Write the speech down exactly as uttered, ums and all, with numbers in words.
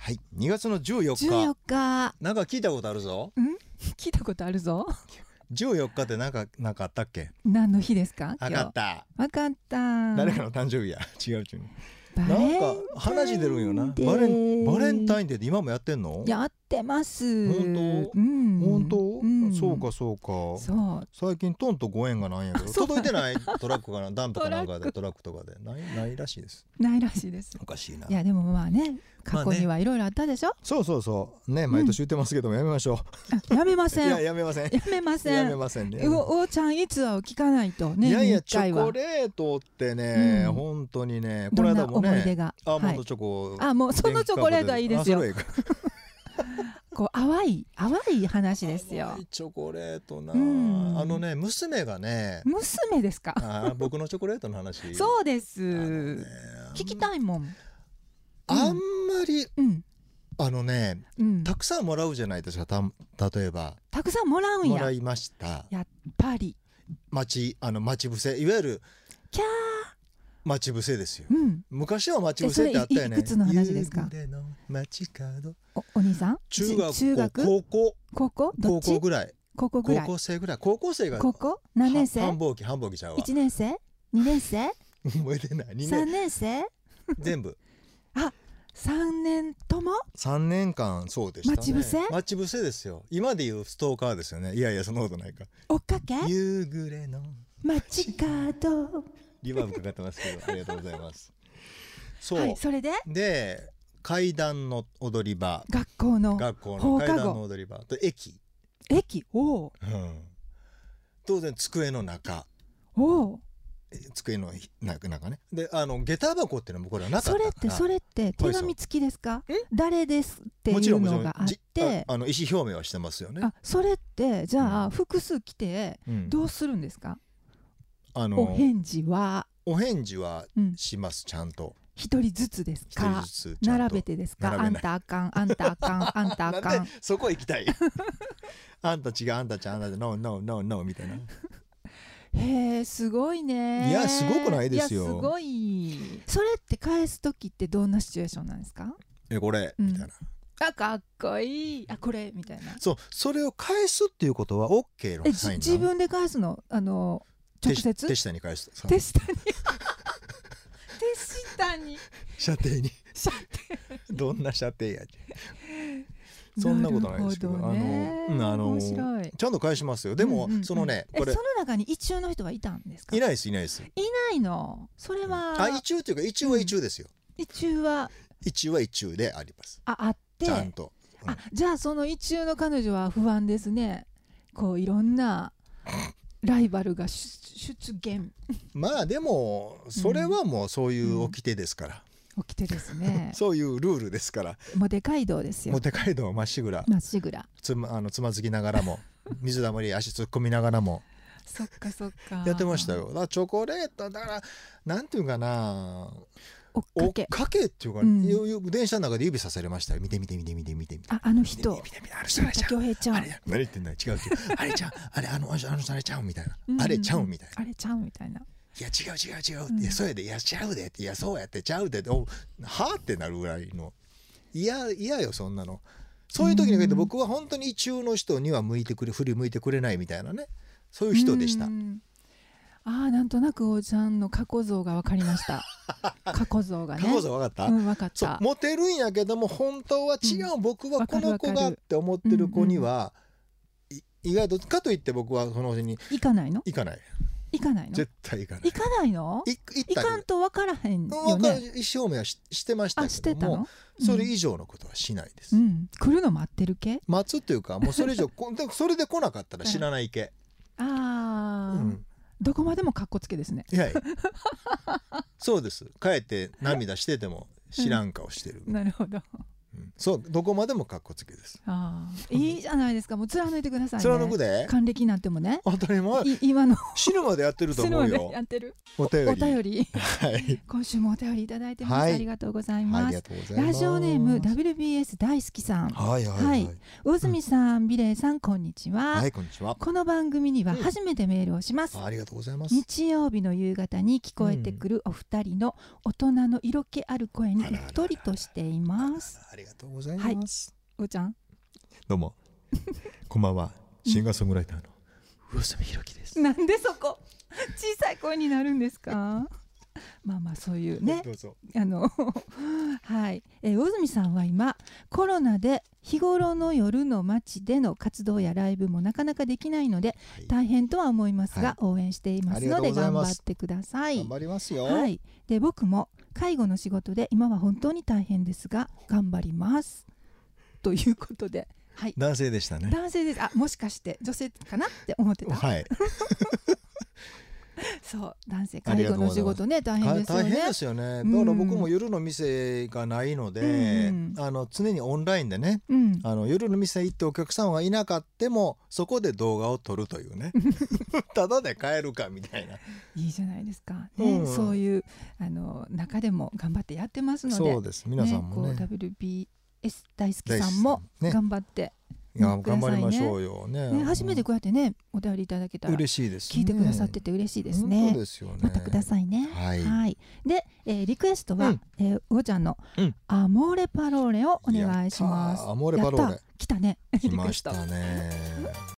はい、にがつのじゅうよっか。 じゅうよっか。 なんか聞いたことあるぞ。 ん聞いたことあるぞ。 じゅうよっかってなんか、なんかあったっけ？ 何の日ですか？ わかった。 わかった。 誰かの誕生日や。違う違う。 バなんかレンタイン話出るんよな。 デーバレンバレンタインデーって今もやってんの？ やってます。 本当？ うん、 本当？ うん、 そうかそうか。 そう。 最近トンとご縁がないんやけど、 そう届いてないトラックかな、ダンプかなんかでトラックとかでないないらしいです。 ないらしいです。 おかしいな。 いやでもまあね、過去にはいろいろあったでしょ。 そうそうそうね、毎年言ってますけども、やめましょう。やめません。 いややめません。 やめません。 やめませんね。 おおちゃん逸話を聞かないとね。 いやいやチョコレートってね、うん、本当にね、この間もね、 思い出がアーモンドチョコ、 はい、あもうそのチョコレートはいいですよ。こう淡い淡い話ですよ。 淡いチョコレートな、うん、あのね娘がね。 娘ですか？ あ僕のチョコレートの話。 そうです。 ね、 聞きたいもん。 あんまり、 うん、 あのね、うん、たくさんもらうじゃないですか。た例えばたくさんもらうんや。 もらいました。 やっぱり待ちあの待ち伏せ、いわゆるキャー待ち伏せですよ、 うん、 昔は待ち伏せってあったよね。 いくつの話ですか？ お, お兄さん中学中学高校高校どっち？ 高校ぐらい高校ぐらい高校生ぐらい高校生が高校何年生？ 繁忙期繁忙期ちゃうわ。 いちねん生にねん生覚えてない。にねんさんねん生全部あさんねんともさんねんかんそうでしたね。 待ち伏せ待ち伏せですよ。今でいうストーカーですよね。いやいやそんなことないか。 追っかけ夕暮れの街角リバーブかかってますけどありがとうございます。そう、 はい、それでで階段の踊り場、 学校の学校の階段の踊り場と駅駅おお、 うん、当然机の中おお机の中ねであの下駄箱っていうのもこれはなかったから。 それってそれって手紙付きですか？誰ですっていうのがあってあの意思表明はしてますよね。 あそれってじゃあ、うん、複数来てどうするんですか？あのお返事はお返事はします、うん、ちゃんと一人ずつですか？並べてですか？あんたあかんあんたあかんあんたあかんなんでそこ行きたいあんた違うあんたちゃんあんたノーノーノーノーみたいな。 へえすごいね。 いやすごくないですよ。 いやすごい。それって返す時ってどんなシチュエーションなんですか？ えこれ、うん、みたいな。 あかっこいいあこれみたいな。 そうそれを返すっていうことは OK のサインなの？ 自分で返すのあの直接手下に返す。 手下に手下に射程に射程どんな射程やそんなことないですけど、 ね、 あの、あのちゃんと返しますよ。でも、うんうんうん、そのねこれその中に意中の人はいたんですか？ いないですいないですいないの。それは、 うん、あ意中っていうか意中は意中ですよ、 うん、意中は意中は意中であります。 ああってちゃんと、 うん、あじゃあその意中の彼女は不安ですね。こういろんなライバルが出現まあでもそれはもうそういう掟ですから、うんうん、掟ですねそういうルールですから。 モテ街道ですよ。 モテ街道まっしぐらまっしぐらつまあのつまずきながらも水溜り足突っ込みながらもそっかそっかやってましたよ。だからチョコレートだからなんていうかな追っかけ追っかけっていうか、うん、電車の中で指さされましたよ。見て見て見て見て見て見てああの人見て見てあれちゃん恭平ちゃんあれ何言ってんだよ違う違うあれちゃんあれあのあの人あれちゃんみたいな、うん、あれちゃんみたいなあれちゃんみたいな。 いや違う違う違うって、うん、いやそうやでいやちゃうでっていやそうやってちゃうでっておはあってなるぐらいのいやいやよそんなの。そういう時に限って僕は本当に意中の人には向いてくれ振り向いてくれないみたいなねそういう人でした。 ああなんとなくおちゃんの過去像が分かりました過去像がね。 過去像分かった、 うん、分かった。 そうモテるんやけども本当は違う、うん、僕はこの子がって思ってる子には、うんうん、意外とかといって僕はその人に行かないの行かない行かないの絶対行かない行かないの行かんと分からへんよね。 意思表明は し, してましたけどもしてたの、 うん、それ以上のことはしないです、 うん、来るの待ってる系待つっていうかもうそれ以上それで来なかったら知らない系ああ、うん、どこまでもかっこつけですね。 いやいやそうです。帰って涙してても知らん顔してる、 うん、なるほど、 うん、そうどこまでもかっこつけです。 あいいじゃないですか。もう貫いてくださいね。 貫くで還暦になってもね当たり前今の死ぬまでやってると思うよ。死ぬまでやってるお便り、 お便りはい、 今週もお便りいただいてます、はい、ありがとうございます。 ありがとうございます。 ラジオネーム ダブリュービーエス 大好きさん、 はいはいはい、はい、 魚住さん、美玲さんこんにちは。 はいこんにちは。 この番組には初めてメールをします、 うん、ありがとうございます。 日曜日の夕方に聞こえてくるお二人の大人の色気ある声にうっとりとしています。 ありがとううございます、 おーちゃんどうもこんばんは、シンガーソングライターの魚住弘樹です。 なんでそこ小さい声になるんですかまあまあそういうねどうぞ。 あのはい、えー、魚住さんは今コロナで日頃の夜の街での活動やライブもなかなかできないので、はい、大変とは思いますが、はい、応援していますので頑張ってください。 頑張りますよ。 はい、で僕も介護の仕事で今は本当に大変ですが頑張りますということで、はい、 男性でしたね。 男性です。あ、もしかして女性かなって思ってた。 はいそう男性介護の仕事ね大変ですよね。 大変ですよね。だから僕も夜の店がないので、うん、あの常にオンラインでね、うん、あの夜の店行ってお客さんはいなかってもそこで動画を撮るというねただで帰るかみたいな。 いいじゃないですか、ね、うん、そういうあの中でも頑張ってやってますので、 そうです、皆さんもね、 ね、こう ダブリュービーエス 大好きさんも頑張って、 いや頑張りましょうよ ね, ね初めてこうやってねお便りいただけたら嬉しいです、ね、 聞いてくださってて嬉しいですね。 本当ですよね。 またくださいね。 はい、 はい、で、えー、リクエストは、うんえー、おちゃんの、うん、アモーレパローレをお願いします。 アモーレパローレ来たね来ましたね